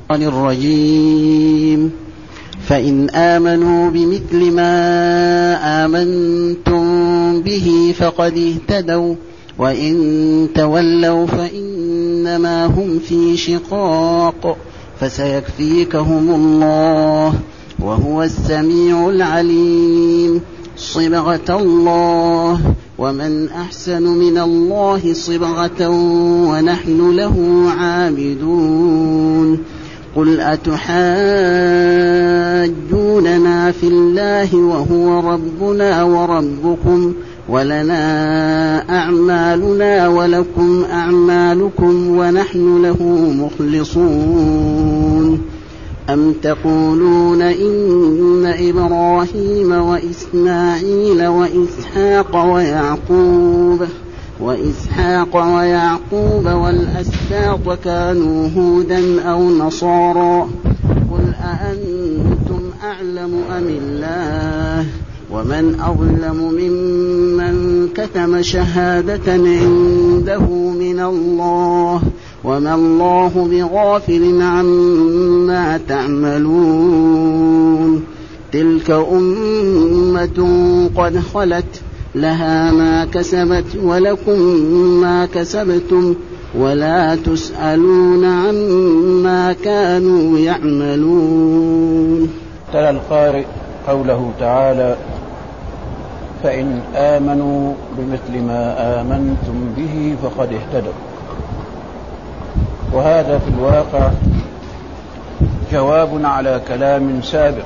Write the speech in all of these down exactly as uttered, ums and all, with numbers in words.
الرجيم فإن آمنوا بمثل ما آمنتم به فقد اهتدوا وإن تولوا فإنما هم في شقاق فسيكفيكهم الله وهو السميع العليم صبغة الله ومن أحسن من الله صبغة ونحن له عابدون قل أتحاجوننا في الله وهو ربنا وربكم ولنا أعمالنا ولكم أعمالكم ونحن له مخلصون أم تقولون إن إبراهيم وإسماعيل وإسحاق ويعقوب وإسحاق ويعقوب والأسباط كانوا هودا أو نصارى قل أأنتم أعلم أم الله ومن أظلم ممن كتم شهادة عنده من الله وما الله بغافل عما تعملون تلك أمة قد خلت لها ما كسبت ولكم ما كسبتم ولا تسألون عما كانوا يعملون. تلا القارئ قوله تعالى فإن آمنوا بمثل ما آمنتم به فقد اهتدوا، وهذا في الواقع جواب على كلام سابق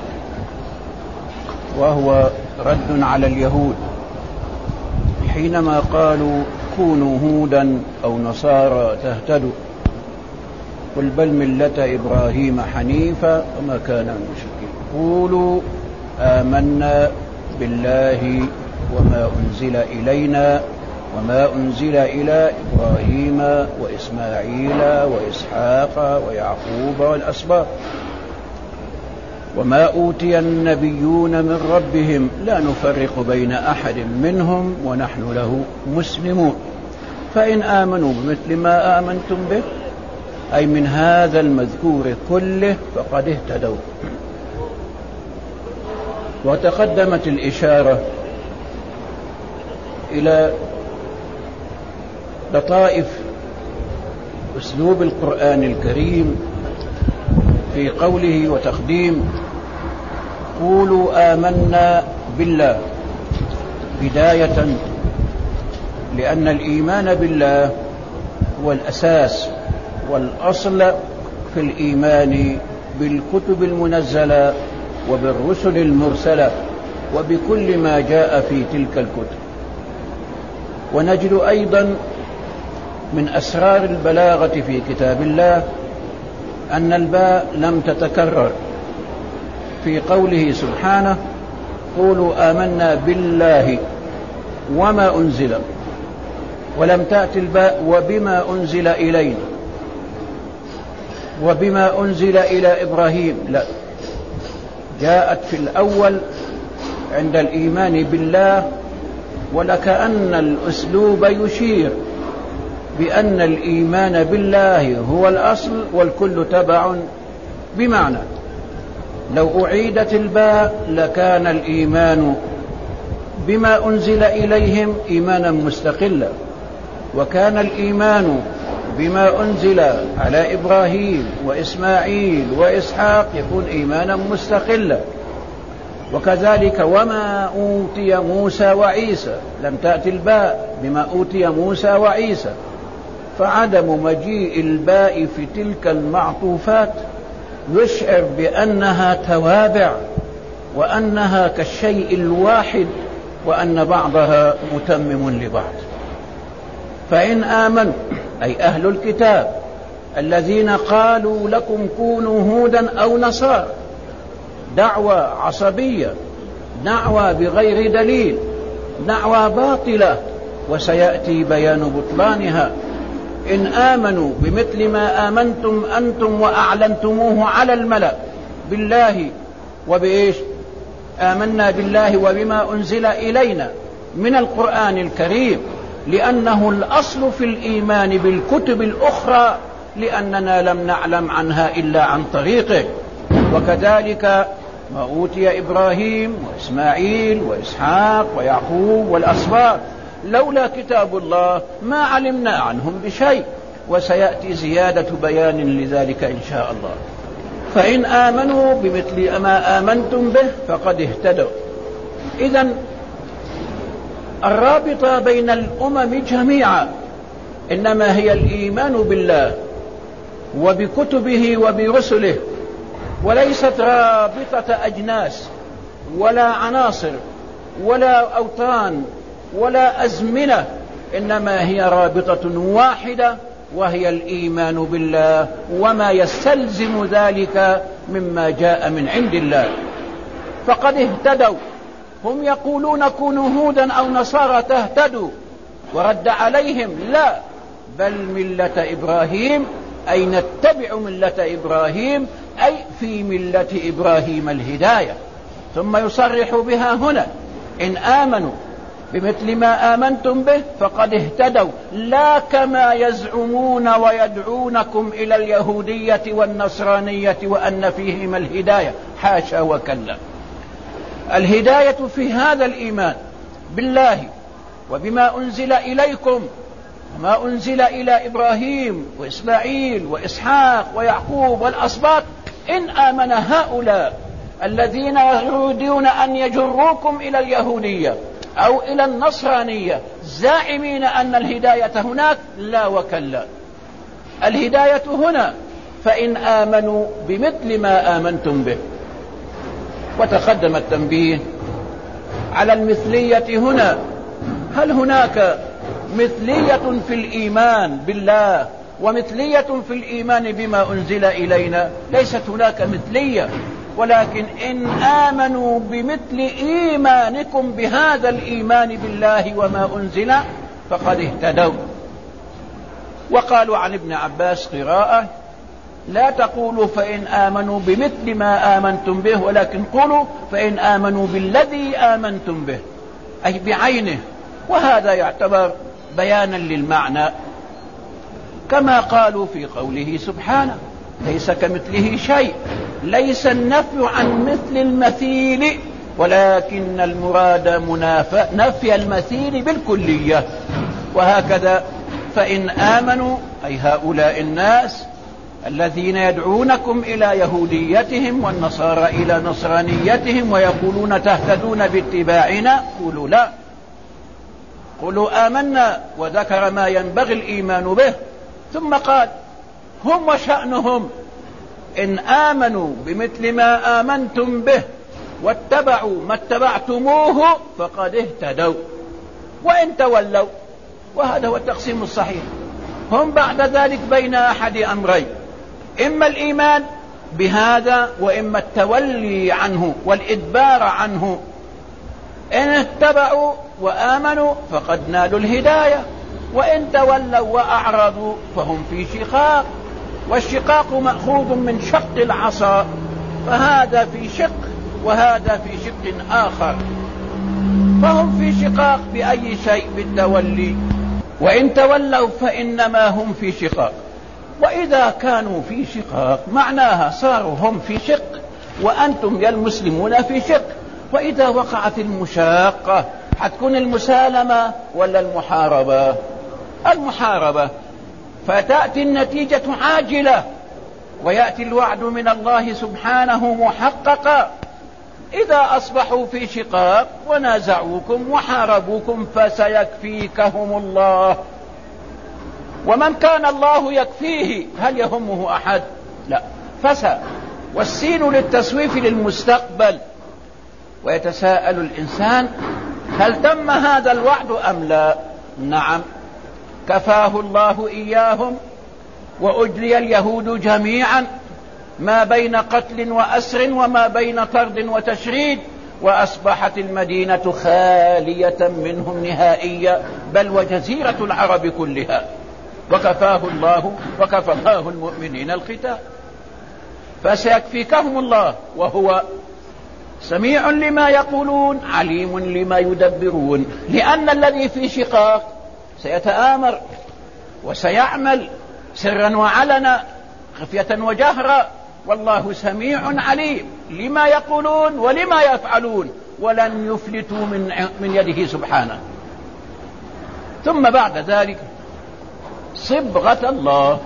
وهو رد على اليهود حينما قالوا كونوا هودا أو نصارى تهتدوا قل بل ملة إبراهيم حنيفا وما كان من المشركين قولوا آمنا بالله وما أنزل إلينا وما أنزل إلى إبراهيم وإسماعيل وإسحاق ويعقوب والأسباط وما أوتي النبيون من ربهم لا نفرق بين أحد منهم ونحن له مسلمون فإن آمنوا بمثل ما آمنتم به أي من هذا المذكور كله فقد اهتدوا. وتقدمت الإشارة إلى لطائف أسلوب القرآن الكريم في قوله وتقديم قولوا آمنا بالله بداية، لأن الإيمان بالله هو الأساس والأصل في الإيمان بالكتب المنزلة وبالرسل المرسلة وبكل ما جاء في تلك الكتب. ونجد أيضا من أسرار البلاغة في كتاب الله أن الباء لم تتكرر في قوله سبحانه قولوا آمنا بالله وما أنزل، ولم تأتي الباء وبما أنزل إلينا وبما أنزل إلى إبراهيم، لا، جاءت في الأول عند الإيمان بالله، ولكأن الأسلوب يشير بأن الإيمان بالله هو الأصل والكل تبع، بمعنى لو أعيدت الباء لكان الإيمان بما أنزل إليهم إيمانا مستقلا، وكان الإيمان بما أنزل على إبراهيم وإسماعيل وإسحاق يكون إيمانا مستقلا. وكذلك وما أوتي موسى وعيسى، لم تأتي الباء بما أوتي موسى وعيسى، فعدم مجيء الباء في تلك المعطوفات يشعر بأنها توابع وأنها كالشيء الواحد وأن بعضها متمم لبعض. فإن آمنوا أي أهل الكتاب الذين قالوا لكم كونوا هودا أو نصارى، دعوة عصبية، دعوة بغير دليل، دعوة باطلة وسيأتي بيان بطلانها. إن آمنوا بمثل ما آمنتم أنتم وأعلنتموه على الملأ بالله وبإيش؟ آمنا بالله وبما أنزل إلينا من القرآن الكريم، لأنه الأصل في الإيمان بالكتب الأخرى لأننا لم نعلم عنها إلا عن طريقه. وكذلك ما أوتي إبراهيم وإسماعيل وإسحاق ويعقوب والأسباط، لولا كتاب الله ما علمنا عنهم بشيء، وسيأتي زيادة بيان لذلك إن شاء الله. فإن آمنوا بمثل ما آمنتم به فقد اهتدوا. إذن الرابطة بين الأمم جميعا إنما هي الإيمان بالله وبكتبه وبرسله، وليست رابطة أجناس ولا عناصر ولا أوطان ولا أزمنة، إنما هي رابطة واحدة وهي الإيمان بالله وما يستلزم ذلك مما جاء من عند الله. فقد اهتدوا. هم يقولون كونوا هودا أو نصارى تهتدوا، ورد عليهم لا، بل ملة إبراهيم، أي نتبع ملة إبراهيم، أي في ملة إبراهيم الهداية. ثم يصرح بها هنا: إن آمنوا بمثل ما آمنتم به فقد اهتدوا، لا كما يزعمون ويدعونكم إلى اليهودية والنصرانية وأن فيهما الهداية، حاشا وكلا. الهداية في هذا الإيمان بالله وبما أنزل إليكم وما أنزل إلى إبراهيم وإسماعيل وإسحاق ويعقوب والأسباط. إن آمن هؤلاء الذين يريدون أن يجروكم إلى اليهودية أو إلى النصرانية زاعمين أن الهداية هناك، لا وكلا، الهداية هنا. فإن آمنوا بمثل ما آمنتم به. وتقدم التنبيه على المثلية هنا. هل هناك مثلية في الإيمان بالله ومثلية في الإيمان بما أنزل إلينا؟ ليست هناك مثلية، ولكن إن آمنوا بمثل إيمانكم بهذا الإيمان بالله وما أنزل فقد اهتدوا. وقالوا عن ابن عباس قراءة: لا تقولوا فإن آمنوا بمثل ما آمنتم به، ولكن قولوا فإن آمنوا بالذي آمنتم به، أي بعينه. وهذا يعتبر بيانا للمعنى، كما قالوا في قوله سبحانه: ليس كمثله شيء. ليس النفي عن مثل المثيل، ولكن المراد منافى نفي المثيل بالكلية. وهكذا فإن آمنوا، أي هؤلاء الناس الذين يدعونكم إلى يهوديتهم والنصارى إلى نصرانيتهم ويقولون تهتدون باتباعنا، قولوا لا، قولوا آمنا، وذكر ما ينبغي الإيمان به. ثم قال: هم وشأنهم إن آمنوا بمثل ما آمنتم به واتبعوا ما اتبعتموه فقد اهتدوا، وإن تولوا. وهذا هو التقسيم الصحيح. هم بعد ذلك بين أحد أمرين: إما الإيمان بهذا وإما التولي عنه والإدبار عنه. إن اتبعوا وآمنوا فقد نالوا الهداية، وإن تولوا وأعرضوا فهم في شقاق. والشقاق مأخوذ من شق العصا، فهذا في شق وهذا في شق آخر، فهم في شقاق بأي شيء؟ بالتولي. وإن تولوا فإنما هم في شقاق. وإذا كانوا في شقاق معناها صاروا هم في شق وأنتم يا المسلمون في شق. وإذا وقعت المشاقة حتكون المسالمة ولا المحاربة؟ المحاربة. فتأتي النتيجة عاجلة ويأتي الوعد من الله سبحانه محققا. إذا أصبحوا في شقاق ونازعوكم وحاربوكم فسيكفيكهم الله. ومن كان الله يكفيه هل يهمه أحد؟ لا. فسى، والسين للتسويف للمستقبل. ويتساءل الإنسان: هل تم هذا الوعد أم لا؟ نعم، كفاه الله إياهم، وأجلي اليهود جميعا ما بين قتل وأسر وما بين طرد وتشريد، وأصبحت المدينة خالية منهم نهائيا، بل وجزيرة العرب كلها. وكفاه الله وكفى الله المؤمنين القتال. فسيكفيكهم الله، وهو سميع لما يقولون عليم لما يدبرون. لأن الذي في شقاق سيتآمر وسيعمل سرا وعلنا خفية وجهرا، والله سميع عليم لما يقولون ولما يفعلون، ولن يفلتوا من من يده سبحانه. ثم بعد ذلك صبغة الله.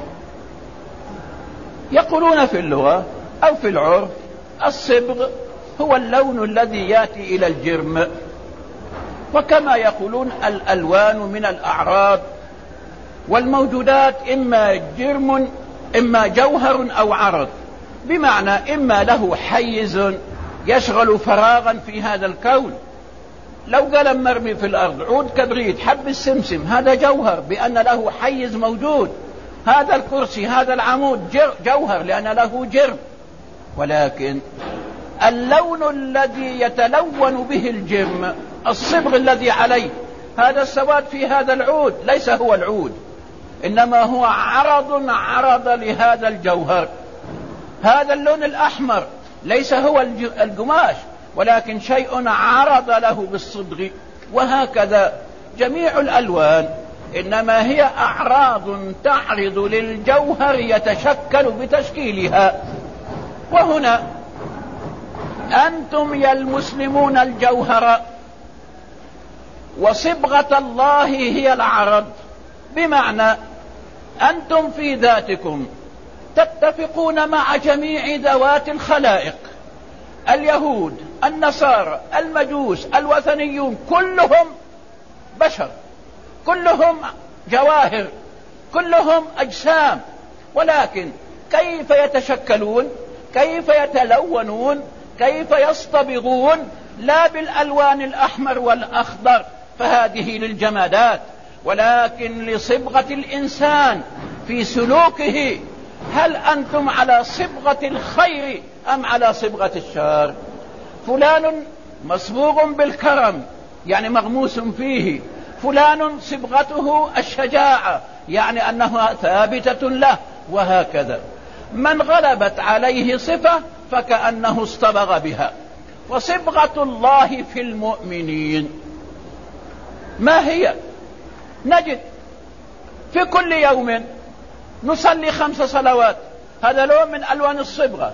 يقولون في اللغة أو في العرف الصبغ هو اللون الذي يأتي إلى الجرم، وكما يقولون الألوان من الأعراض، والموجودات إما جرم إما جوهر أو عرض، بمعنى إما له حيز يشغل فراغا في هذا الكون. لو قلم مرمي في الأرض، عود كبريت، حب السمسم، هذا جوهر بأن له حيز موجود. هذا الكرسي، هذا العمود جوهر لأن له جرم. ولكن اللون الذي يتلون به الجرم، الصبغ الذي عليه، هذا السواد في هذا العود ليس هو العود، إنما هو عرض عرض لهذا الجوهر. هذا اللون الأحمر ليس هو القماش، ولكن شيء عرض له بالصبغ. وهكذا جميع الألوان إنما هي أعراض تعرض للجوهر يتشكل بتشكيلها. وهنا أنتم يا المسلمون الجوهر، وصبغة الله هي العرض، بمعنى أنتم في ذاتكم تتفقون مع جميع ذوات الخلائق، اليهود، النصارى، المجوس، الوثنيون، كلهم بشر، كلهم جواهر، كلهم أجسام. ولكن كيف يتشكلون؟ كيف يتلونون؟ كيف يصطبغون؟ لا بالألوان الأحمر والأخضر فهذه للجمادات، ولكن لصبغة الإنسان في سلوكه. هل أنتم على صبغة الخير أم على صبغة الشر؟ فلان مصبوغ بالكرم يعني مغموس فيه، فلان صبغته الشجاعة يعني أنها ثابتة له، وهكذا. من غلبت عليه صفة فكأنه اصطبغ بها. وصبغة الله في المؤمنين ما هي؟ نجد في كل يوم نصلي خمس صلوات، هذا لون من ألوان الصبغة.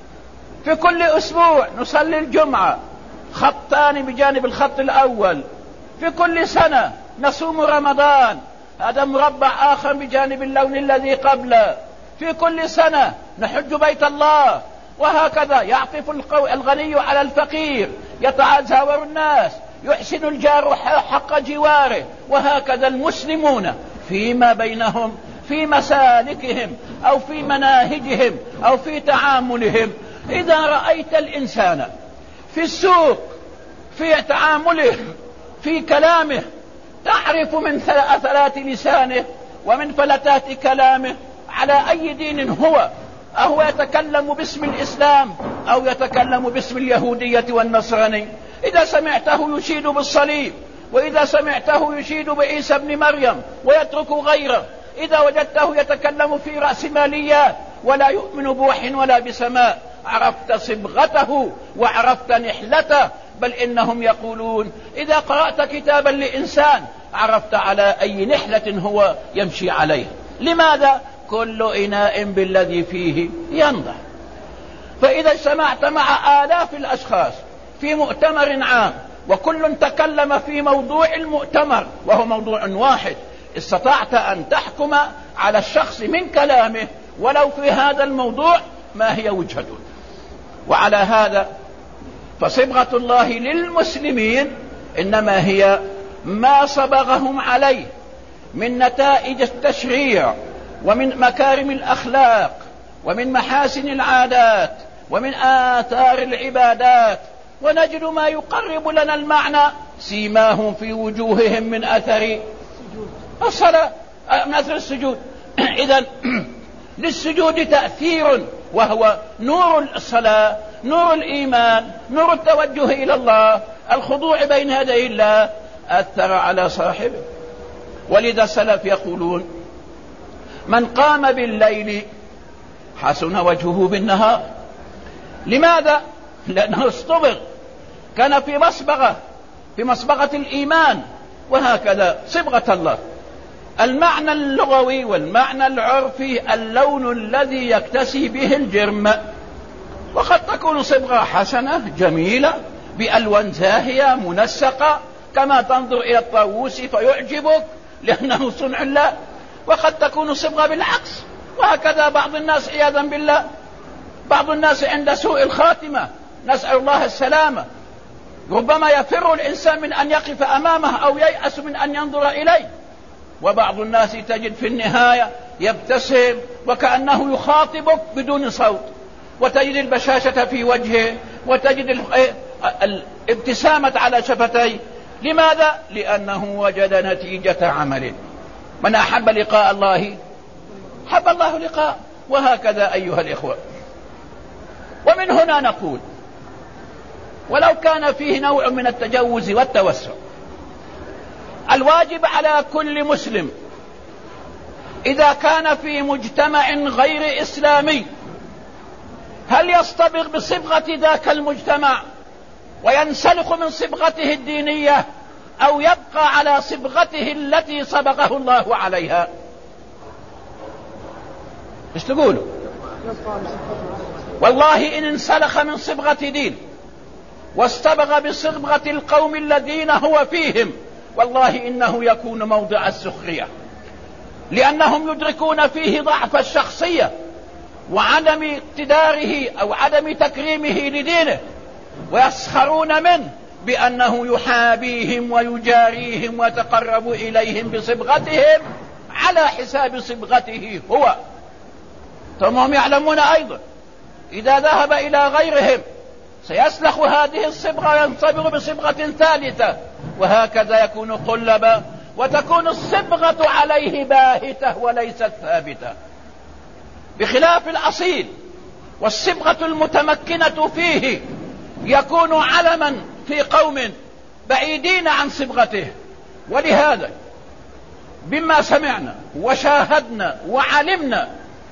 في كل أسبوع نصلي الجمعة، خطان بجانب الخط الأول. في كل سنة نصوم رمضان، هذا مربع آخر بجانب اللون الذي قبله. في كل سنة نحج بيت الله، وهكذا يعطف الغني على الفقير، يتعاذر الناس، يحسن الجار حق جواره. وهكذا المسلمون فيما بينهم، في مسالكهم أو في مناهجهم أو في تعاملهم. إذا رأيت الإنسان في السوق، في تعامله، في كلامه، تعرف من أثرات لسانه ومن فلتات كلامه على أي دين هو، أهو يتكلم باسم الإسلام أو يتكلم باسم اليهودية والنصراني. إذا سمعته يشيد بالصليب، وإذا سمعته يشيد بعيسى ابن مريم ويترك غيره. إذا وجدته يتكلم في رأسماليات ولا يؤمن بوحي ولا بسماء، عرفت صبغته وعرفت نحلته. بل إنهم يقولون إذا قرأت كتابا لإنسان عرفت على أي نحلة هو يمشي عليه. لماذا؟ كل إناء بالذي فيه ينضح. فإذا اجتمعت مع آلاف الأشخاص في مؤتمر عام، وكل تكلم في موضوع المؤتمر وهو موضوع واحد، استطعت أن تحكم على الشخص من كلامه ولو في هذا الموضوع ما هي وجهته. وعلى هذا فصبغة الله للمسلمين إنما هي ما صبغهم عليه من نتائج التشريع، ومن مكارم الأخلاق، ومن محاسن العادات، ومن آثار العبادات. ونجد ما يقرب لنا المعنى: سيماهم في وجوههم من أثر الصلاة، من أثر السجود. إذن للسجود تأثير، وهو نور الصلاة، نور الإيمان، نور التوجه إلى الله، الخضوع بين يدي الله، أثر على صاحبه. ولذا السلف يقولون: من قام بالليل حسن وجهه بالنهار. لماذا؟ لأنه اصطبغ، كان في مصبغة، في مصبغة الإيمان. وهكذا صبغة الله. المعنى اللغوي والمعنى العرفي اللون الذي يكتسي به الجرم، وقد تكون صبغة حسنة جميلة بألوان زاهية منسقة كما تنظر إلى الطاووس فيعجبك لأنه صنع الله، وقد تكون صبغة بالعكس. وهكذا بعض الناس عياذا بالله، بعض الناس عند سوء الخاتمة نسأل الله السلامة، ربما يفر الإنسان من أن يقف أمامه أو ييأس من أن ينظر إليه، وبعض الناس تجد في النهاية يبتسم وكأنه يخاطبك بدون صوت، وتجد البشاشة في وجهه، وتجد الابتسامة على شفتيه. لماذا؟ لأنه وجد نتيجة عمله. من أحب لقاء الله حب الله لقاء. وهكذا أيها الإخوة، ومن هنا نقول ولو كان فيه نوع من التجوز والتوسع، الواجب على كل مسلم إذا كان في مجتمع غير إسلامي هل يصطبغ بصبغة ذاك المجتمع وينسلخ من صبغته الدينية، أو يبقى على صبغته التي صبغه الله عليها؟ ايش تقولوا؟ والله إن انسلخ من صبغة دين واصطبغ بصبغة القوم الذين هو فيهم، والله إنه يكون موضع السخرية، لأنهم يدركون فيه ضعف الشخصية وعدم اقتداره أو عدم تكريمه لدينه، ويسخرون منه بأنه يحابيهم ويجاريهم ويتقرب إليهم بصبغتهم على حساب صبغته هو. ثم هم يعلمون أيضا إذا ذهب إلى غيرهم سيسلخ هذه الصبغة وينصبغ بصبغة ثالثة، وهكذا يكون قلبا، وتكون الصبغة عليه باهتة وليست ثابتة، بخلاف الأصيل والصبغة المتمكنة فيه يكون علما في قوم بعيدين عن صبغته. ولهذا بما سمعنا وشاهدنا وعلمنا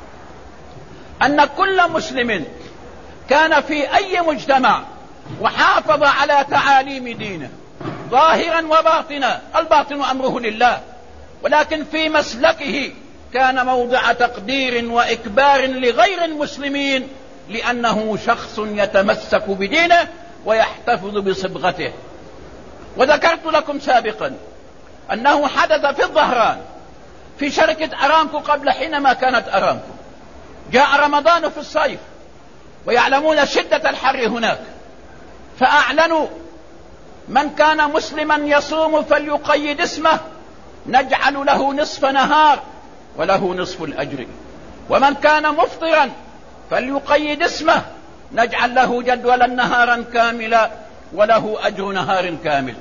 أن كل مسلم كان في أي مجتمع وحافظ على تعاليم دينه ظاهرا وباطنا، الباطن أمره لله، ولكن في مسلكه كان موضع تقدير وإكبار لغير المسلمين، لأنه شخص يتمسك بدينه ويحتفظ بصبغته. وذكرت لكم سابقا أنه حدث في الظهران في شركة أرامكو قبل حينما كانت أرامكو، جاء رمضان في الصيف ويعلمون شدة الحر هناك، فأعلنوا من كان مسلما يصوم فليقيد اسمه نجعل له نصف نهار وله نصف الأجر، ومن كان مفطرا فليقيد اسمه نجعل له جدولا نهارا كاملا وله أجر نهار كامل.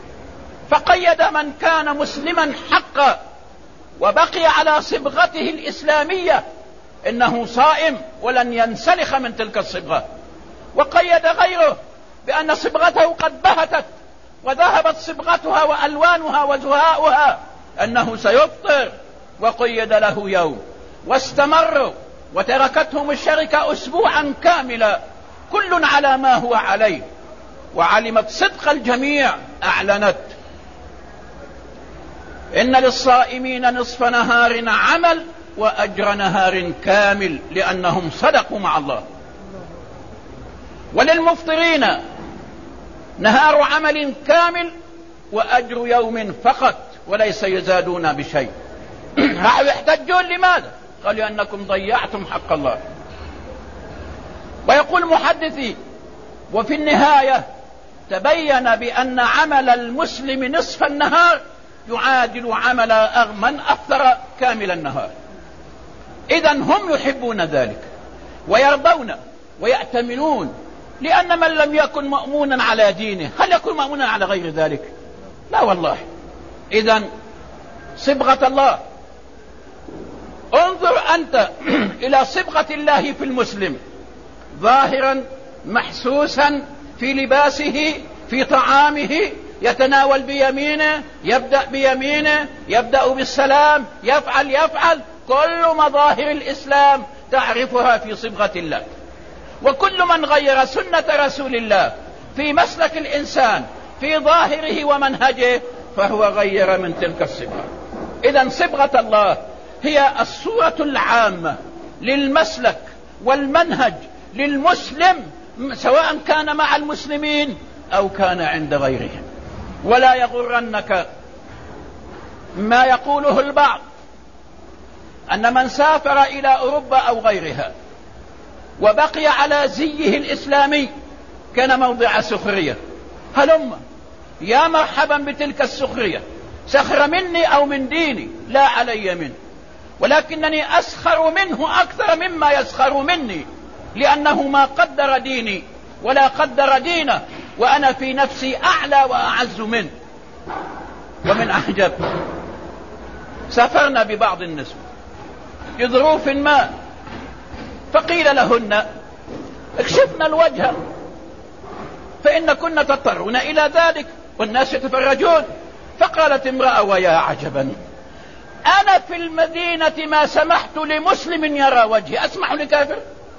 فقيد من كان مسلما حقا وبقي على صبغته الإسلامية إنه صائم ولن ينسلخ من تلك الصبغة، وقيد غيره بأن صبغته قد بهتت وذهبت صبغتها وألوانها وزهاؤها أنه سيفطر، وقيد له يوم، واستمروا وتركتهم الشركة أسبوعا كاملا كل على ما هو عليه، وعلمت صدق الجميع أعلنت إن للصائمين نصف نهار عمل وأجر نهار كامل، لأنهم صدقوا مع الله، وللمفطرين نهار عمل كامل وأجر يوم فقط وليس يزادون بشيء. راحوا يحتجون لماذا؟ قالوا أنكم ضيعتم حق الله. ويقول محدثي وفي النهاية تبين بأن عمل المسلم نصف النهار يعادل عمل من أفطر كامل النهار. إذن هم يحبون ذلك ويرضون ويأتمنون، لأن من لم يكن مأمونا على دينه هل يكون مأمونا على غير ذلك؟ لا والله. إذن صبغة الله، انظر أنت إلى صبغة الله في المسلم ظاهرا محسوسا في لباسه، في طعامه، يتناول بيمينه، يبدأ بيمينه، يبدأ بالسلام، يفعل يفعل كل مظاهر الإسلام تعرفها في صبغة الله. وكل من غير سنة رسول الله في مسلك الإنسان في ظاهره ومنهجه فهو غير من تلك الصبغة. إذن صبغة الله هي الصورة العامة للمسلك والمنهج للمسلم، سواء كان مع المسلمين أو كان عند غيرهم. ولا يغرنك ما يقوله البعض أن من سافر إلى أوروبا أو غيرها وبقي على زيه الإسلامي كان موضع سخرية. هلم يا مرحبا بتلك السخرية، سخر مني أو من ديني لا علي منه، ولكنني أسخر منه أكثر مما يسخر مني، لأنه ما قدر ديني ولا قدر دينه، وأنا في نفسي أعلى وأعز منه. ومن أعجب سافرنا ببعض النسوة لظروف ما، فقيل لهن اكشفنا الوجه فإن كنا تضطرون إلى ذلك والناس يتفرجون. فقالت امرأة ويا عجبا، أنا في المدينة ما سمحت لمسلم يرى وجهي، أسمح لكافر؟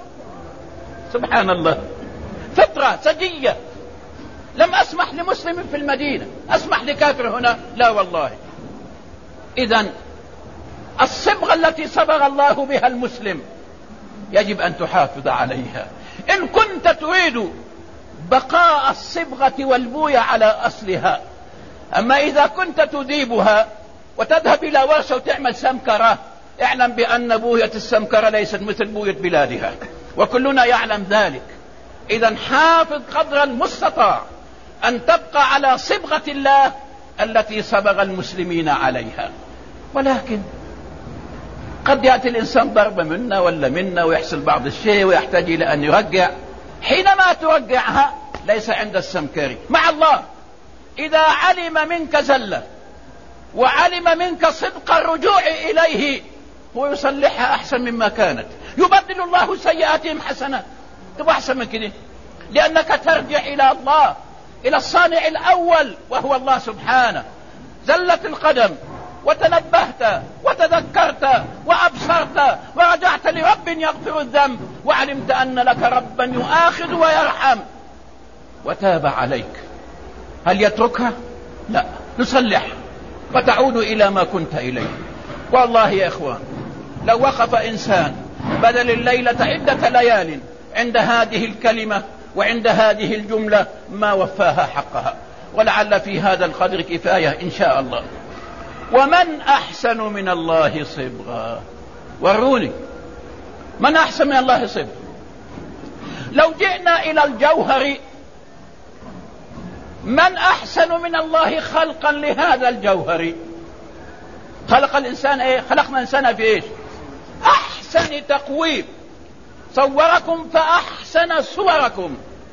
سبحان الله، فطرة سجية. لم أسمح لمسلم في المدينة، أسمح لكافر هنا؟ لا والله. إذن الصبغة التي صبغ الله بها المسلم يجب أن تحافظ عليها إن كنت تريد بقاء الصبغة والبوية على أصلها. أما إذا كنت تذيبها وتذهب إلى ورشة وتعمل سمكرة، اعلم بأن بوية السمكرة ليست مثل بوية بلادها، وكلنا يعلم ذلك. إذن حافظ قدر المستطاع أن تبقى على صبغة الله التي صبغ المسلمين عليها. ولكن قد يأتي الإنسان ضربة منا ولا منا ويحصل بعض الشيء ويحتاج إلى أن يرجع. حينما ترجعها ليس عند السمكري مع الله، إذا علم منك زلة وعلم منك صدق الرجوع إليه هو يصلحها أحسن مما كانت. يبدل الله سيئاتهم حسنات، تبقى أحسن من كده، لأنك ترجع إلى الله، إلى الصانع الأول وهو الله سبحانه. زلت القدم وتنبهت وتذكرت وأبصرت ورجعت لرب يغفر الذنب، وعلمت أن لك ربا يؤاخذ ويرحم وتاب عليك، هل يتركها؟ لا، نصلح وتعود إلى ما كنت إليه. والله يا إخوان لو وقف إنسان بدل الليلة عدة ليال عند هذه الكلمة وعند هذه الجملة ما وفاها حقها، ولعل في هذا القدر كفاية إن شاء الله. ومن أحسن من الله صبغا، وروني من أحسن من الله صبغا. لو جئنا إلى الجوهر، من أحسن من الله خلقا لهذا الجوهر؟ خلق الإنسان إيه؟ خلقنا الإنسان في إيش؟ أحسن تقويم، صوركم فأحسن صوركم.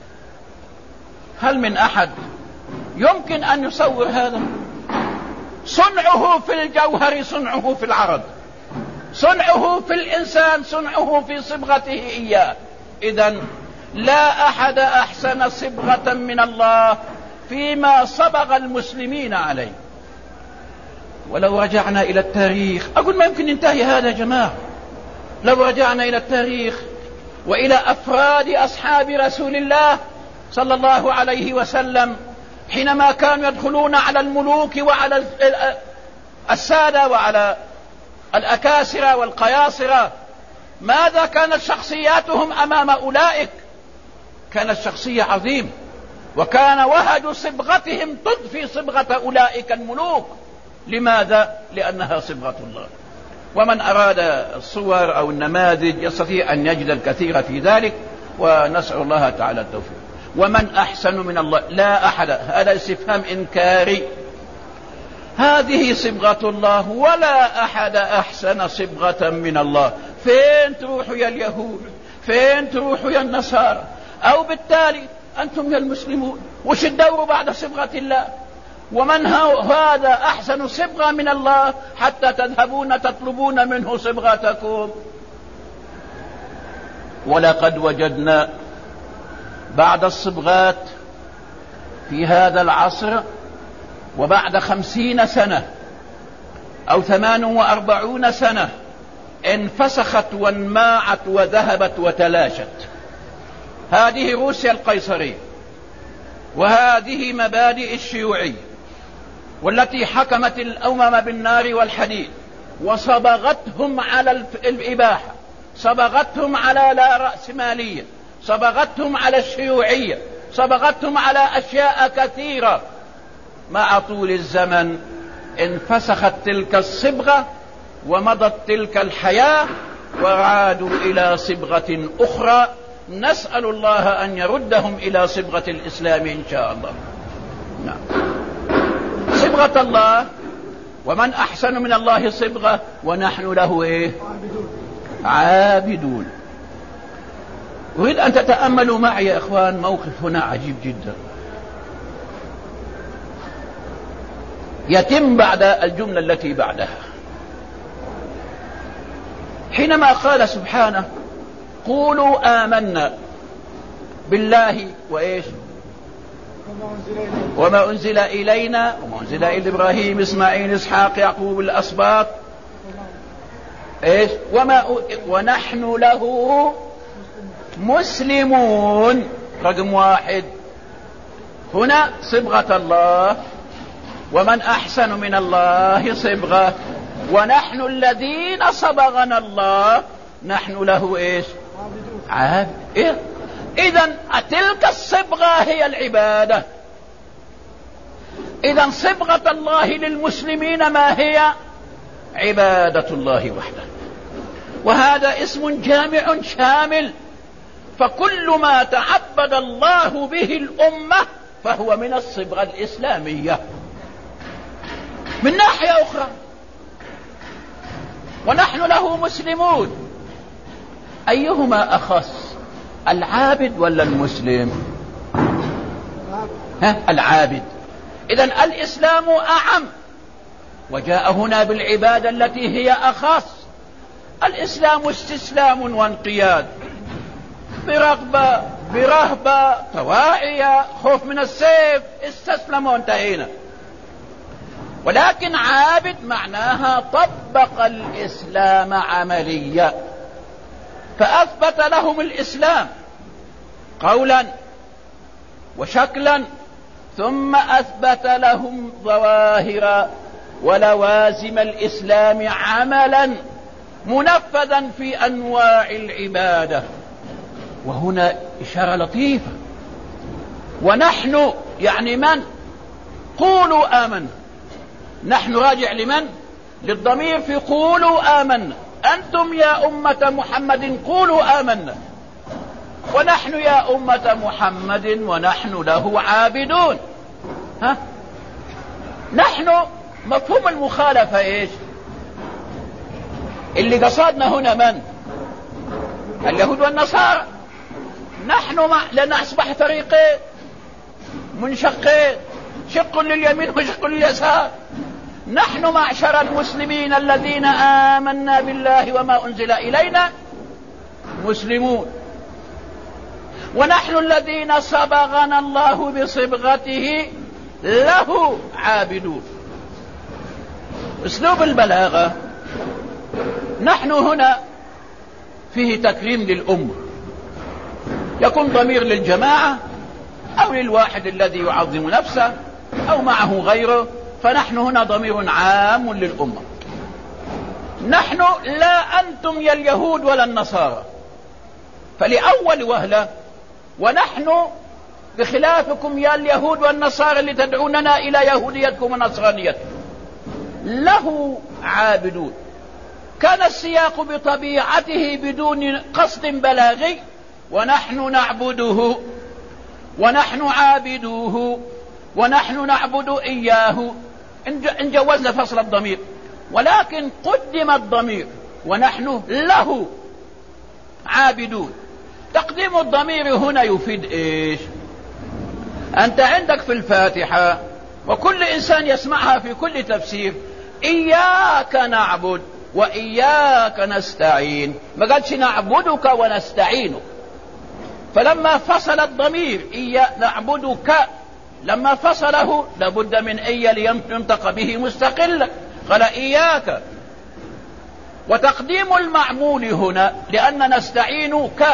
هل من أحد يمكن أن يصور هذا؟ صنعه في الجوهر، صنعه في العرض، صنعه في الإنسان، صنعه في صبغته إياه. إذن لا أحد أحسن صبغة من الله فيما صبغ المسلمين عليه. ولو رجعنا إلى التاريخ، أقول ما يمكن ينتهي هذا يا جماعة. لو رجعنا إلى التاريخ وإلى أفراد أصحاب رسول الله صلى الله عليه وسلم حينما كانوا يدخلون على الملوك وعلى السادة وعلى الأكاسرة والقياصرة، ماذا كانت شخصياتهم أمام أولئك؟ كانت شخصية عظيمة، وكان وهج صبغتهم تضفي صبغة أولئك الملوك. لماذا؟ لأنها صبغة الله. ومن أراد الصور أو النماذج يستطيع أن يجد الكثير في ذلك، ونسأل الله تعالى التوفيق. ومن أحسن من الله، لا أحد، هذا استفهام إنكاري. هذه صبغة الله، ولا أحد أحسن صبغة من الله. فين تروحوا يا اليهود؟ فين تروحوا يا النصارى؟ أو بالتالي أنتم يا المسلمون، وش الدور بعد صبغة الله؟ ومن هذا أحسن صبغة من الله حتى تذهبون تطلبون منه صبغتكم؟ ولقد وجدنا بعد الصبغات في هذا العصر وبعد خمسين سنة أو ثمان وأربعون سنة انفسخت وانماعت وذهبت وتلاشت. هذه روسيا القيصرية، وهذه مبادئ الشيوعية، والتي حكمت الأمم بالنار والحديد وصبغتهم على الإباحة، صبغتهم على لا رأسمالية، صبغتهم على الشيوعية، صبغتهم على أشياء كثيرة، مع طول الزمن انفسخت تلك الصبغة ومضت تلك الحياة وعادوا إلى صبغة أخرى. نسأل الله أن يردهم إلى صبغة الإسلام إن شاء الله. نعم. صبغة الله، ومن أحسن من الله صبغة ونحن له إيه؟ عابدون. أريد أن تتأملوا معي يا إخوان موقف هنا عجيب جدا يتم بعد الجملة التي بعدها، حينما قال سبحانه قولوا آمنا بالله وإيش وما أنزل إلينا وما أنزل إلى إبراهيم إسماعيل إسحاق يعقوب الأسباط إيش وما ونحن له مسلمون. رقم واحد هنا صبغة الله، ومن أحسن من الله صبغة، ونحن الذين صبغنا الله نحن له إيش عابد. إيه؟ إذن تلك الصبغة هي العبادة. إذن صبغة الله للمسلمين ما هي؟ عبادة الله وحده. وهذا اسم جامع شامل، فكل ما تعبد الله به الأمة فهو من الصبغة الإسلامية. من ناحية أخرى ونحن له مسلمون، أيهما أخص، العابد ولا المسلم؟ ها؟ العابد. إذن الإسلام أعم وجاء هنا بالعبادة التي هي أخص. الإسلام استسلام وانقياد، برغبة برهبة طواعية، خوف من السيف، استسلموا وانتهينا. ولكن عابد معناها طبق الإسلام عمليا، فأثبت لهم الإسلام قولا وشكلا، ثم أثبت لهم ظواهر ولوازم الإسلام عملا منفذا في أنواع العبادة. وهنا إشارة لطيفة، ونحن يعني من؟ قولوا آمنا. نحن راجع لمن؟ للضمير في قولوا آمنا. أنتم يا أمة محمد قولوا آمنا، ونحن يا أمة محمد ونحن له عابدون. ها؟ نحن مفهوم المخالفة إيش؟ اللي قصدنا هنا من؟ اليهود والنصارى. نحن مع لأن أصبح فريقين منشقين، شق لليمين وشق لليسار. نحن معشر المسلمين الذين آمنا بالله وما أنزل إلينا مسلمون، ونحن الذين صبغنا الله بصبغته له عابدون. أسلوب البلاغة نحن هنا فيه تكريم للأمة، يكون ضمير للجماعة أو للواحد الذي يعظم نفسه أو معه غيره، فنحن هنا ضمير عام للأمة. نحن لا أنتم يا اليهود ولا النصارى، فلأول وهلة ونحن بخلافكم يا اليهود والنصارى اللي تدعوننا إلى يهوديتكم ونصرانيتكم له عابدون. كان السياق بطبيعته بدون قصد بلاغي، ونحن نعبده ونحن عابدوه ونحن نعبد إياه، إن جوزنا فصل الضمير، ولكن قدم الضمير ونحن له عابدون. تقديم الضمير هنا يفيد إيش؟ أنت عندك في الفاتحة وكل إنسان يسمعها في كل تفسير إياك نعبد وإياك نستعين، ما قالش نعبدك ونستعينك. فلما فصل الضمير إياك نعبدك، لما فصله لابد من إيا لينطق به مستقلا، قال إياك. وتقديم المعمول هنا لأن نستعينك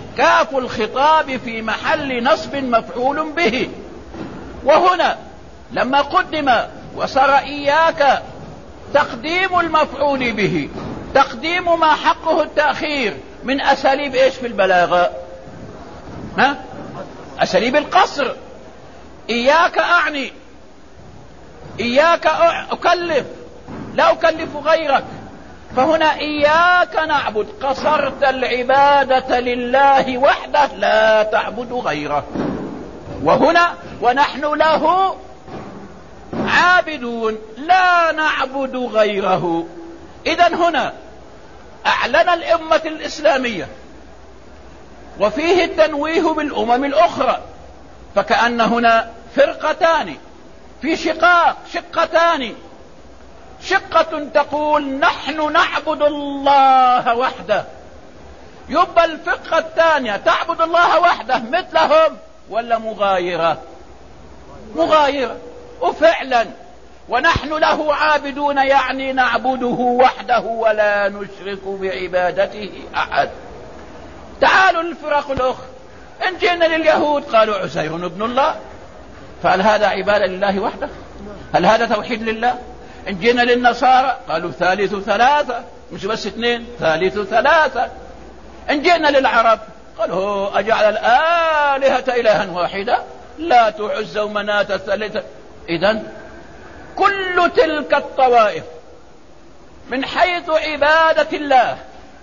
كاف الخطاب في محل نصب مفعول به. وهنا لما قدم وصار إياك تقديم المفعول به، تقديم ما حقه التأخير، من أساليب إيش في البلاغة؟ ها؟ أساليب القصر. إياك أعني، إياك أكلف، لا أكلف غيرك. فهنا إياك نعبد، قصرت العبادة لله وحده لا تعبد غيره. وهنا ونحن له عابدون لا نعبد غيره. إذن هنا أعلن الأمة الإسلامية وفيه التنويه بالأمم الأخرى، فكأن هنا فرقتان في شقاق، شقتان، شقة تقول نحن نعبد الله وحده، يبقى الفرقة الثانية تعبد الله وحده مثلهم ولا مغايرة؟ مغايرة. وفعلا ونحن له عابدون يعني نعبده وحده ولا نشرك بعبادته أحد. تعالوا الفرق الأخرى، إن جئنا لليهود قالوا عزير ابن الله، فهل هذا عبادة لله وحده؟ هل هذا توحيد لله؟ إن جئنا للنصارى قالوا ثالث ثلاثة، مش بس اثنين، ثالث ثلاثة. إن جئنا للعرب قالوا أجعل الآلهة إلها واحدة، لا تعز ومناة الثالثة. إذن كل تلك الطوائف من حيث عبادة الله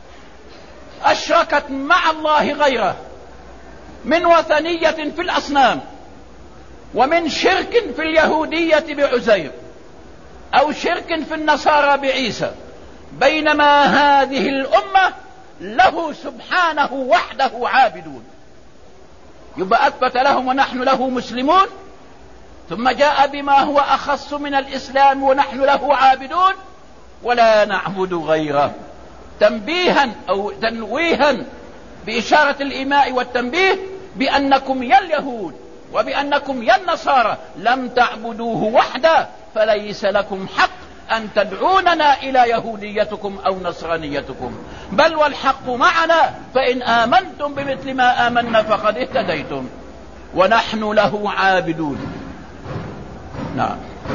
أشركت مع الله غيره، من وثنية في الأصنام، ومن شرك في اليهودية بعزير، أو شرك في النصارى بعيسى، بينما هذه الأمة له سبحانه وحده عابدون. يبقى أثبت لهم ونحن له مسلمون، ثم جاء بما هو أخص من الإسلام ونحن له عابدون ولا نعبد غيره، تنبيها أو تنويها بإشارة الإيماء والتنبيه بأنكم يا اليهود وبأنكم يا النصارى لم تعبدوه وحده، فليس لكم حق أن تدعوننا إلى يهوديتكم أو نصرانيتكم، بل والحق معنا، فإن آمنتم بمثل ما آمنا فقد اهتديتم ونحن له عابدون. نعم.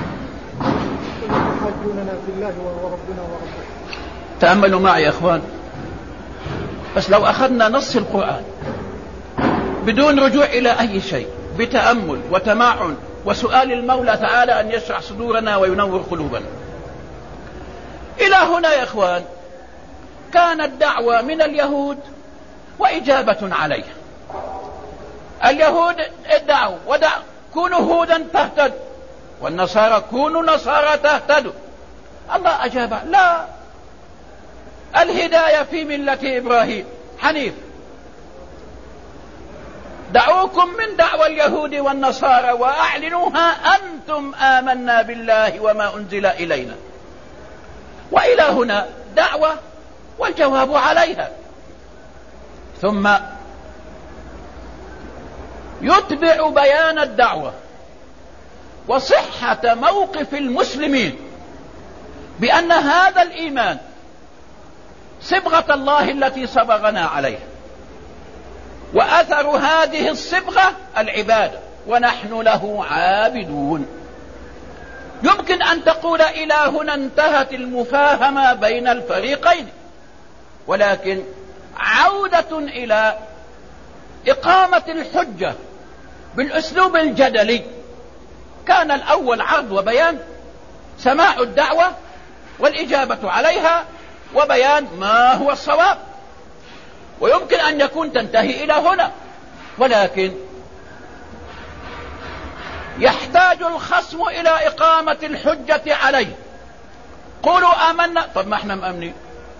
تأملوا معي يا إخوان، بس لو أخذنا نص القرآن بدون رجوع إلى أي شيء، بتأمل وتمعن وسؤال المولى تعالى أن يشرح صدورنا وينور قلوبنا. إلى هنا يا إخوان كانت دعوة من اليهود وإجابة عليها. اليهود ادعوا ودعوا كونوا هودا تهتدوا، والنصارى كونوا نصارى تهتدوا. الله أجاب لا، الهداية في ملة إبراهيم حنيف. دعوكم من دعوى اليهود والنصارى وأعلنوها أنتم آمنا بالله وما أنزل إلينا. وإلى هنا دعوة والجواب عليها، ثم يتبع بيان الدعوة وصحة موقف المسلمين بأن هذا الإيمان صبغة الله التي صبغنا عليها، وأثر هذه الصبغة العبادة، ونحن له عابدون. يمكن أن تقول إلى هنا انتهت المفاهمة بين الفريقين، ولكن عودة إلى إقامة الحجة بالأسلوب الجدلي، كان الأول عرض وبيان، سماع الدعوة والإجابة عليها وبيان ما هو الصواب، ويمكن أن يكون تنتهي إلى هنا، ولكن يحتاج الخصم إلى إقامة الحجة عليه. قولوا آمنا، طب ما احنا مأمنين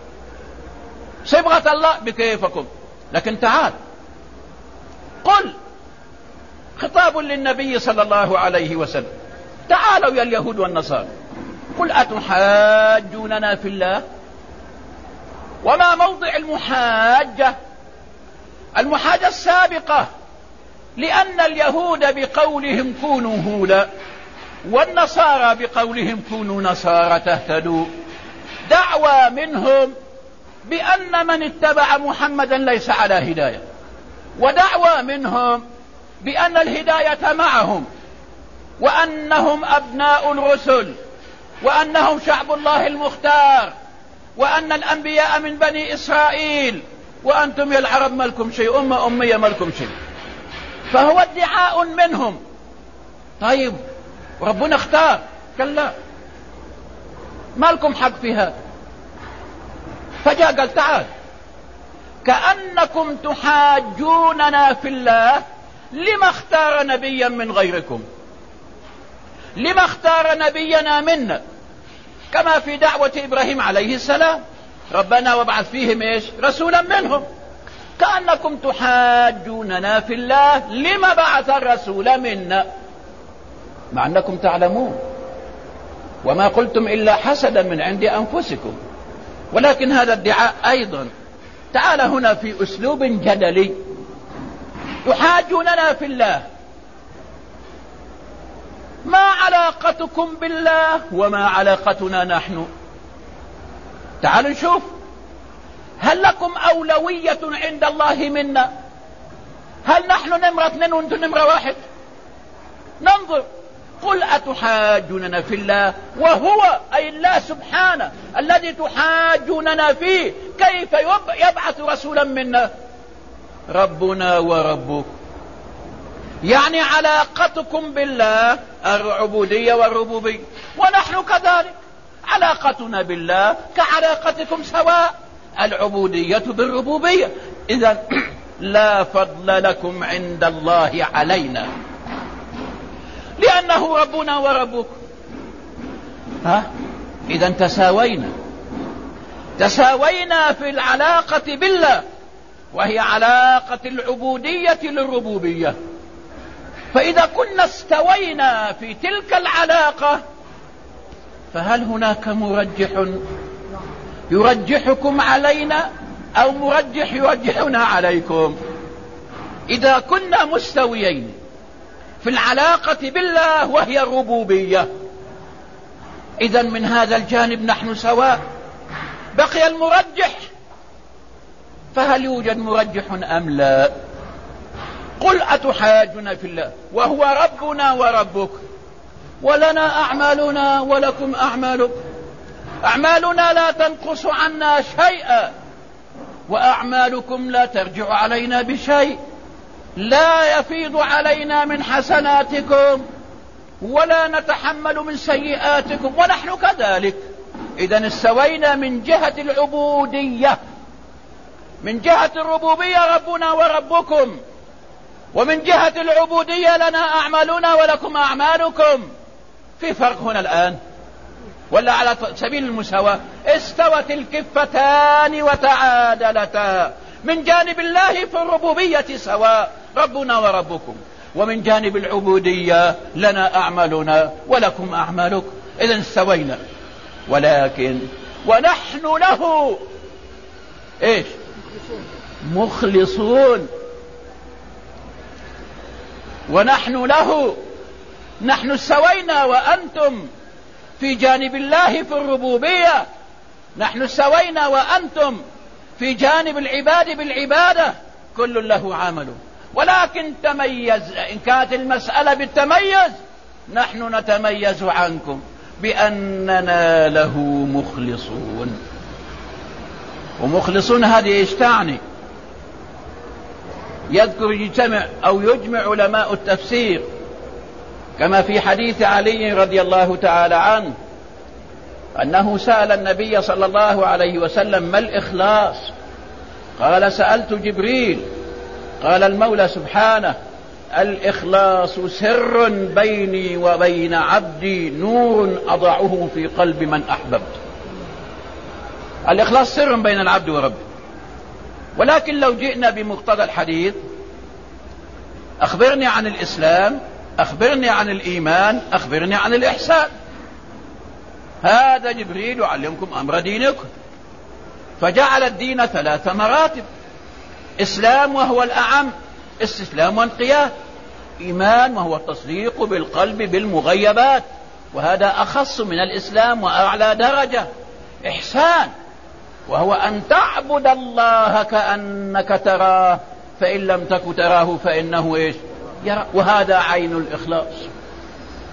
صبغة الله بكيفكم، لكن تعال قل، خطاب للنبي صلى الله عليه وسلم، تعالوا يا اليهود والنصارى، قل أتحاجوننا في الله؟ وما موضع المحاجة؟ المحاجة السابقة، لأن اليهود بقولهم كونوا هودا والنصارى بقولهم كونوا نصارى تهتدوا، دعوى منهم بأن من اتبع محمدا ليس على هداية، ودعوى منهم بأن الهداية معهم، وأنهم أبناء الرسل، وأنهم شعب الله المختار، وأن الأنبياء من بني إسرائيل، وأنتم يا العرب ما لكم شيء، أمة أمية ما لكم شيء. فهو ادعاء منهم. طيب ربنا اختار، كلا ما لكم حق في هذا. فجاء قال تعال كأنكم تحاجوننا في الله، لما اختار نبيا من غيركم؟ لما اختار نبينا منا؟ كما في دعوة إبراهيم عليه السلام، ربنا وابعث فيهم ايش؟ رسولا منهم. كأنكم تحاجوننا في الله، لما بعث الرسول منا؟ مع أنكم تعلمون وما قلتم إلا حسدا من عند أنفسكم. ولكن هذا ادعاء أيضا. تعال هنا في أسلوب جدلي، تحاجوننا في الله، ما علاقتكم بالله وما علاقتنا نحن؟ تعالوا نشوف، هل لكم أولوية عند الله منا؟ هل نحن نمرة اثنين وانتم نمرة واحد؟ ننظر. قل أتحاجوننا في الله وهو أي الله سبحانه الذي تحاجوننا فيه كيف يبعث رسولا منا؟ ربنا وربك، يعني علاقتكم بالله العبودية والربوبية، ونحن كذلك علاقتنا بالله كعلاقتكم سواء، العبودية بالربوبية. إذن لا فضل لكم عند الله علينا، لأنه ربنا وربكم. ها؟ إذن تساوينا تساوينا في العلاقة بالله، وهي علاقة العبودية للربوبية. فإذا كنا استوينا في تلك العلاقة، فهل هناك مرجح يرجحكم علينا أو مرجح يرجحنا عليكم؟ إذا كنا مستويين في العلاقة بالله وهي الربوبية، إذن من هذا الجانب نحن سواء. بقي المرجح، فهل يوجد مرجح أم لا؟ قل أتحاجنا في الله وهو ربنا وربك، ولنا أعمالنا ولكم أعمالكم، أعمالنا لا تنقص عنا شيئا وأعمالكم لا ترجع علينا بشيء، لا يفيض علينا من حسناتكم ولا نتحمل من سيئاتكم، ونحن كذلك. إذن استوينا من جهة العبودية، من جهة الربوبية ربنا وربكم، ومن جهة العبودية لنا أعمالنا ولكم أعمالكم. في فرق هنا الآن ولا على سبيل المساواة؟ استوت الكفتان وتعادلتا، من جانب الله في الربوبية سواء ربنا وربكم، ومن جانب العبودية لنا أعمالنا ولكم أعمالكم. إذن استوينا، ولكن ونحن له إيش؟ مخلصون. ونحن له، نحن استوينا وأنتم في جانب الله في الربوبية، نحن استوينا وأنتم في جانب العباد بالعبادة، كل له عمل. ولكن تميز، إن كانت المسألة بالتميز نحن نتميز عنكم بأننا له مخلصون. ومخلصون هذه ايش تعني؟ يذكر يجتمع أو يجمع علماء التفسير كما في حديث علي رضي الله تعالى عنه أنه سأل النبي صلى الله عليه وسلم ما الإخلاص؟ قال سألت جبريل، قال المولى سبحانه الإخلاص سر بيني وبين عبدي، نور أضعه في قلب من أحببت. الإخلاص سر بين العبد وربه. ولكن لو جئنا بمقتضى الحديث، أخبرني عن الإسلام، أخبرني عن الإيمان، أخبرني عن الإحسان. هذا جبريل يعلمكم أمر دينكم، فجعل الدين ثلاث مراتب: إسلام وهو الأعم، استسلام وانقياد، إيمان وهو التصديق بالقلب بالمغيبات، وهذا أخص من الإسلام وأعلى درجة، إحسان وهو أن تعبد الله كأنك تراه فإن لم تك تراه فإنه إيش؟ يرى، وهذا عين الإخلاص.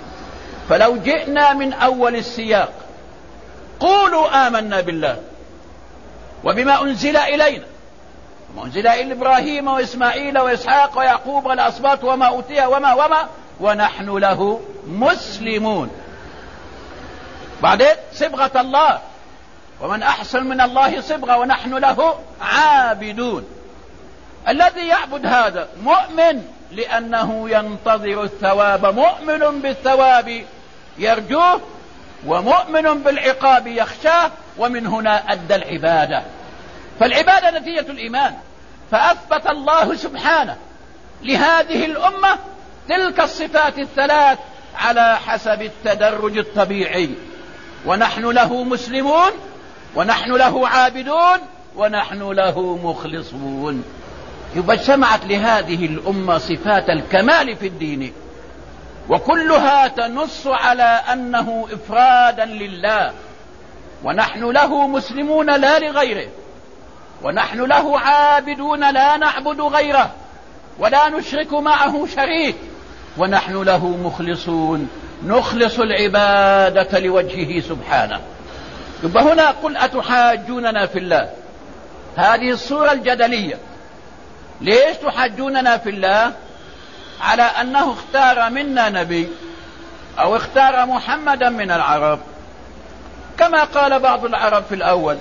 فلو جئنا من أول السياق قولوا آمنا بالله وبما أنزل إلينا ما أنزل إلى إبراهيم وإسماعيل وإسحاق ويعقوب والأسباط وما أوتي وما وما ونحن له مسلمون. بعدين صبغة الله ومن أحسن من الله صبغة ونحن له عابدون. الذي يعبد هذا مؤمن لأنه ينتظر الثواب، مؤمن بالثواب يرجوه ومؤمن بالعقاب يخشاه، ومن هنا أدى العبادة. فالعبادة نتيجة الإيمان. فأثبت الله سبحانه لهذه الأمة تلك الصفات الثلاث على حسب التدرج الطبيعي: ونحن له مسلمون، ونحن له عابدون، ونحن له مخلصون. يبقى اجتمعت لهذه الأمة صفات الكمال في الدين، وكلها تنص على أنه إفرادا لله. ونحن له مسلمون لا لغيره، ونحن له عابدون لا نعبد غيره ولا نشرك معه شريك، ونحن له مخلصون نخلص العبادة لوجهه سبحانه. يبقى هنا قل أتحاجوننا في الله، هذه الصورة الجدلية. ليش تحاجوننا في الله؟ على أنه اختار منا نبي أو اختار محمدا من العرب، كما قال بعض العرب في الأول: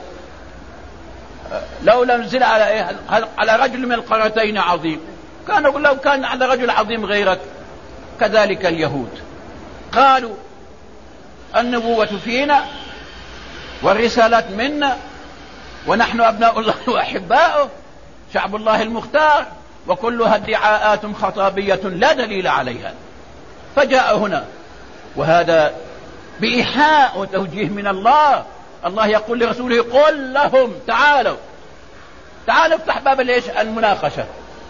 لو لم نزل على إيه؟ على رجل من القرتين عظيم. كان يقول لو كان على رجل عظيم غيرك. كذلك اليهود قالوا النبوة فينا والرسالة منا، ونحن أبناء الله وأحباؤه، شعب الله المختار، وكلها ادعاءات خطابية لا دليل عليها. فجاء هنا وهذا بإيحاء وتوجيه من الله. الله يقول لرسوله: قل لهم تعالوا تعالوا افتح باب ليش المناقشة.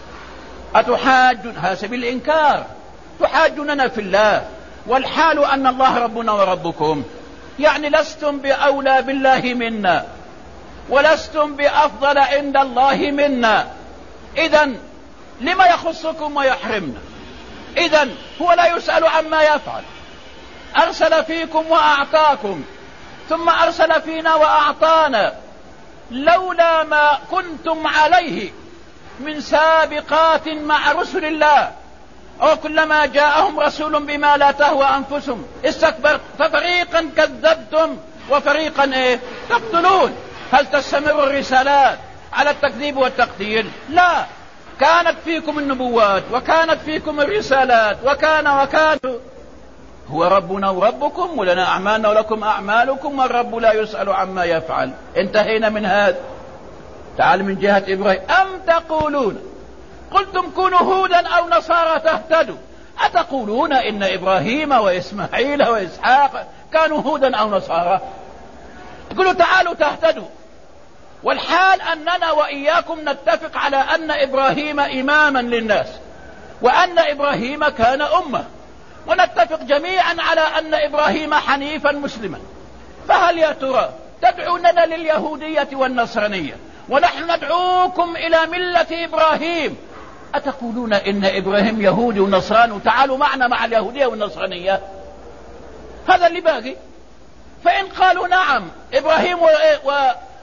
أتحاجون، هذا سبيل الإنكار، تحاجوننا في الله والحال أن الله ربنا وربكم، يعني لستم بأولى بالله منا ولستم بأفضل عند الله منا. إذن لما يخصكم ويحرمنا؟ إذن هو لا يسأل عما يفعل. أرسل فيكم وأعطاكم، ثم أرسل فينا وأعطانا، لولا ما كنتم عليه من سابقات مع رسل الله، أو كلما جاءهم رسول بما لا تهوى أنفسهم استكبرت ففريقا كذبتم وفريقا إيه تقتلون. هل تستمر الرسالات على التكذيب والتقتيل؟ لا، كانت فيكم النبوات وكانت فيكم الرسالات وكان وكان. هو ربنا وربكم، ولنا أعمالنا ولكم أعمالكم، والرب لا يسأل عما يفعل. انتهينا من هذا. تعال من جهة إبراهيم: أم تقولون قلتم كونوا هودا أو نصارى تهتدوا. أتقولون إن إبراهيم وإسماعيل وإسحاق كانوا هودا أو نصارى؟ تقولوا تعالوا تهتدوا، والحال أننا وإياكم نتفق على أن إبراهيم إماما للناس، وأن إبراهيم كان أمة، ونتفق جميعا على أن إبراهيم حنيفا مسلما. فهل يا ترى تدعوننا لليهودية والنصرانية ونحن ندعوكم إلى ملة إبراهيم؟ أتقولون إن إبراهيم يهودي ونصراني وتعالوا معنا مع اليهودية والنصرانية؟ هذا اللي باقي. فإن قالوا نعم إبراهيم و... و...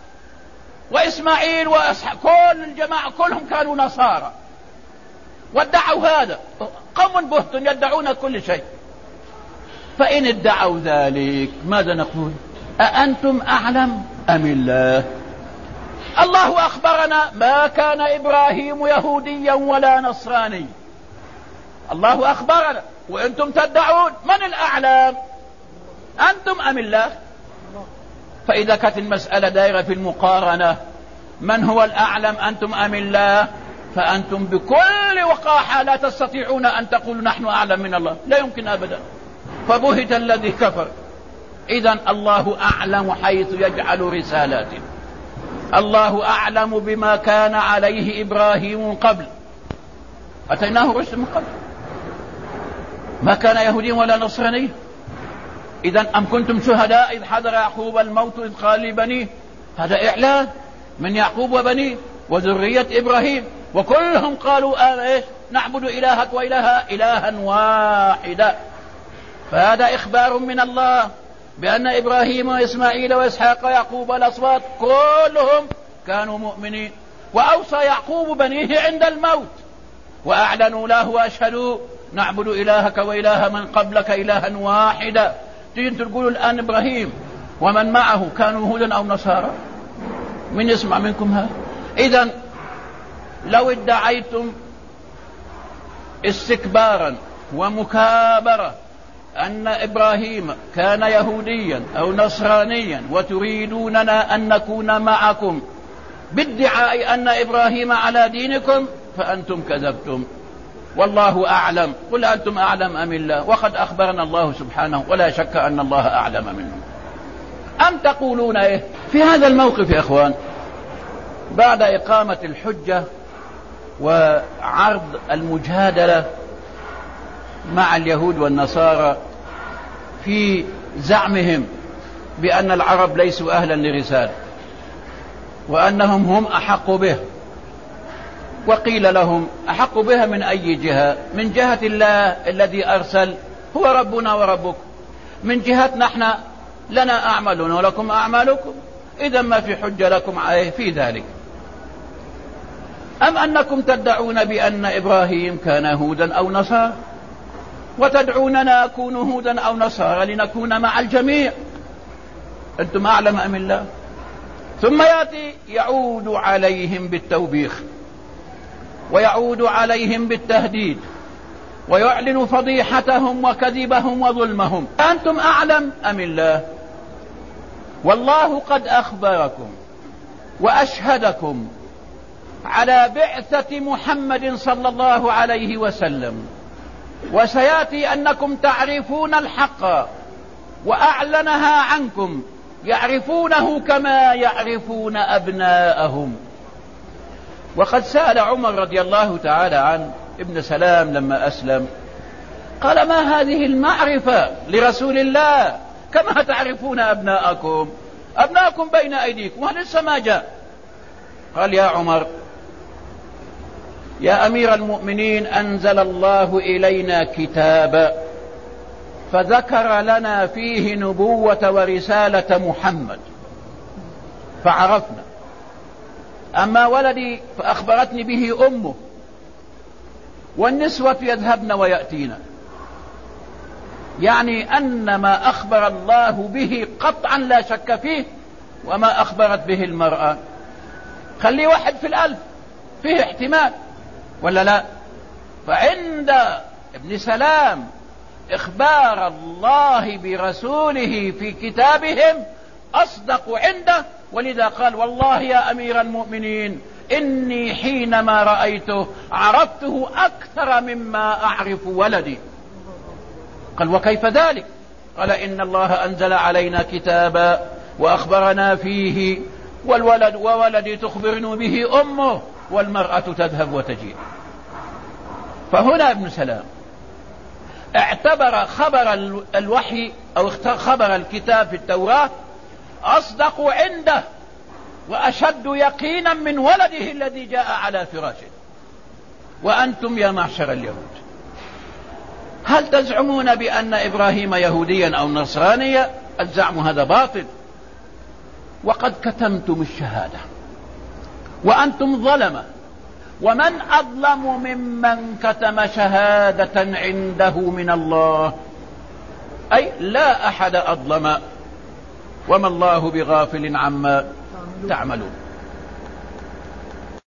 وإسماعيل وأسحاق كل الجماعة كلهم كانوا نصارى وادعوا هذا، قوم بهت يدعون كل شيء. فإن ادعوا ذلك ماذا نقول؟ أأنتم أعلم أم الله؟ الله أخبرنا: ما كان إبراهيم يهوديا ولا نصراني. الله أخبرنا، وأنتم تدعون. من الأعلم، أنتم أم الله؟ فإذا كانت المسألة دائرة في المقارنة، من هو الأعلم، أنتم أم الله؟ فأنتم بكل وقاحة لا تستطيعون أن تقولوا نحن أعلم من الله، لا يمكن أبدا. فبهت الذي كفر. إذن الله أعلم حيث يجعل رسالاته. الله أعلم بما كان عليه إبراهيم قبل، أتيناه رشد من قبل، ما كان يهوديا ولا نصراني. إذن أم كنتم شهداء إذ حضر يعقوب الموت إذ قال لبنيه؟ هذا إعلان من يعقوب وبنيه وذرية إبراهيم، وكلهم قالوا آه إيش نعبد إلهك وإله إلها واحدا. فهذا إخبار من الله بأن إبراهيم وإسماعيل وإسحاق ويعقوب والأصوات كلهم كانوا مؤمنين. وأوصى يعقوب بنيه عند الموت وأعلنوا له وأشهدوا نعبد إلهك وإله من قبلك إلها واحدا. تجي تقولوا الآن إبراهيم ومن معه كانوا هودا أو نصارى؟ من يسمع منكم هذا؟ إذن لو ادعيتم استكبارا ومكابرة أن إبراهيم كان يهوديا أو نصرانيا وتريدوننا أن نكون معكم بادعاء أن إبراهيم على دينكم فأنتم كذبتم، والله أعلم. قل أنتم أعلم أم الله؟ وقد أخبرنا الله سبحانه ولا شك أن الله أعلم منهم. أم تقولون إيه في هذا الموقف يا إخوان؟ بعد إقامة الحجة وعرض المجادلة مع اليهود والنصارى في زعمهم بأن العرب ليسوا أهلا لرسالة وأنهم هم أحق به، وقيل لهم أحق بها من أي جهة؟ من جهة الله الذي أرسل هو ربنا وربكم، من جهتنا احنا لنا أعمالنا ولكم أعمالكم، إذا ما في حجة لكم عليه في ذلك. أم أنكم تدعون بأن إبراهيم كان هودا أو نصارى وتدعوننا نكون هودا أو نصارى لنكون مع الجميع؟ أنتم أعلم أم الله؟ ثم يأتي يعود عليهم بالتوبيخ ويعود عليهم بالتهديد ويعلن فضيحتهم وكذبهم وظلمهم. أنتم أعلم أم الله؟ والله قد أخبركم وأشهدكم على بعثة محمد صلى الله عليه وسلم، وسيأتي أنكم تعرفون الحق وأعلنها عنكم، يعرفونه كما يعرفون أبناءهم. وقد سأل عمر رضي الله تعالى عن ابن سلام لما أسلم، قال ما هذه المعرفة لرسول الله كما تعرفون أبناءكم؟ أبناءكم بين أيديكم ولسه ما جاء. قال يا عمر يا أمير المؤمنين أنزل الله إلينا كتابا فذكر لنا فيه نبوة ورسالة محمد فعرفنا، أما ولدي فأخبرتني به أمه والنسوة يذهبن ويأتينا، يعني أن ما أخبر الله به قطعا لا شك فيه وما أخبرت به المرأة خلي واحد في الألف فيه احتمال ولا لا؟ فعند ابن سلام إخبار الله برسوله في كتابهم أصدق عنده، ولذا قال والله يا أمير المؤمنين إني حينما رأيته عرفته أكثر مما أعرف ولدي. قال وكيف ذلك؟ قال إن الله أنزل علينا كتابا وأخبرنا فيه والولد وولدي تخبرني به أمه والمرأة تذهب وتجيء. فهنا ابن سلام اعتبر خبر الوحي أو خبر الكتاب في التوراة أصدق عنده وأشد يقينا من ولده الذي جاء على فراشه. وأنتم يا معشر اليهود هل تزعمون بأن إبراهيم يهوديا أو نصرانيا؟ الزعم هذا باطل، وقد كتمتم الشهادة وأنتم ظلمة، ومن أظلم ممن كتم شهادة عنده من الله، أي لا أحد أظلم، وما الله بغافل عما تعملون.